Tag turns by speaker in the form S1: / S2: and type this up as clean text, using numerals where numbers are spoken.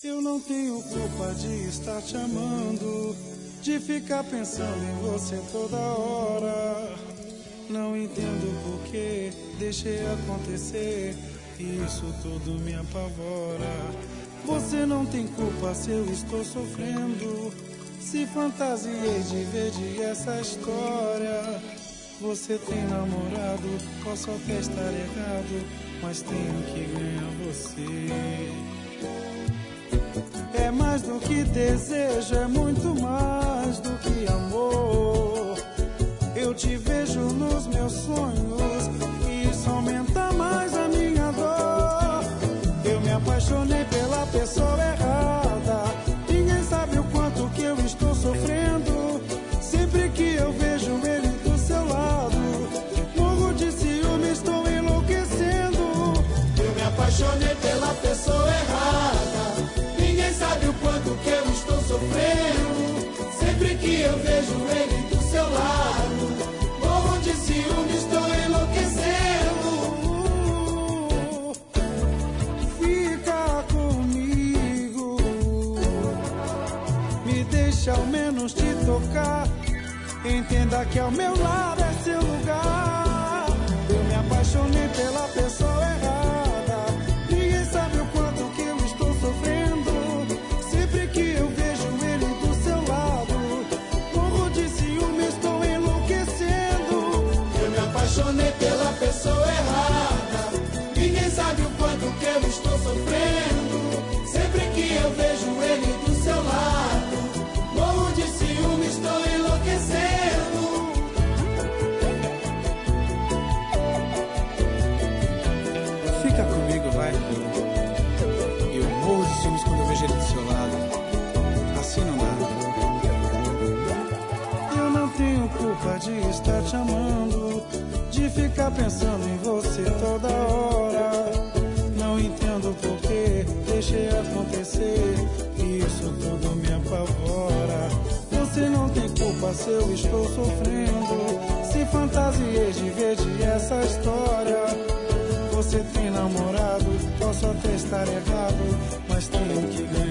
S1: Eu não tenho culpa de estar te amando, de ficar pensando em você toda hora. Não entendo por que deixei acontecer, e isso tudo me apavora. Você não tem culpa se eu estou sofrendo, se fantasiei de ver essa história. Você tem namorado, posso até estar errado, mas tenho que ganhar você. É mais do que desejo, é muito mais do que amor. Eu te vejo nos meus sonhos e isso aumenta mais a minha dor. Eu me apaixonei pela pessoa errada, ninguém sabe o quanto que eu estou sofrendo. Sempre que eu vejo ele do seu lado, morro de ciúme, estou enlouquecendo.
S2: Eu me apaixonei pela pessoa errada, ninguém sabe o quanto que eu estou sofrendo. Sempre que eu vejo ele do seu lado, morro de ciúme, estou enlouquecendo.
S1: Fica comigo, me deixa ao menos te tocar. Entenda que ao meu lado é seu lugar. Eu me apaixonei pela pessoa errada, ninguém sabe o quanto que eu estou sofrendo. Sempre que eu vejo ele do seu lado, morro de ciúme, estou enlouquecendo.
S2: Eu me apaixonei pela pessoa errada, ninguém sabe o quanto que eu estou sofrendo. Sempre que eu vejo ele do seu lado, morro de ciúme, estou enlouquecendo.
S1: Fica comigo, vai. Eu morro de ciúmes quando eu vejo ele do seu lado. Assim não dá. Eu não tenho culpa de estar te amando, de ficar pensando em você toda hora. Não entendo por que deixei acontecer, e isso tudo me apavora. Você não tem culpa se eu estou sofrendo, se fantasiei de ver essa história. Você tem namorado, posso até estar errado, mas tenho que ganhar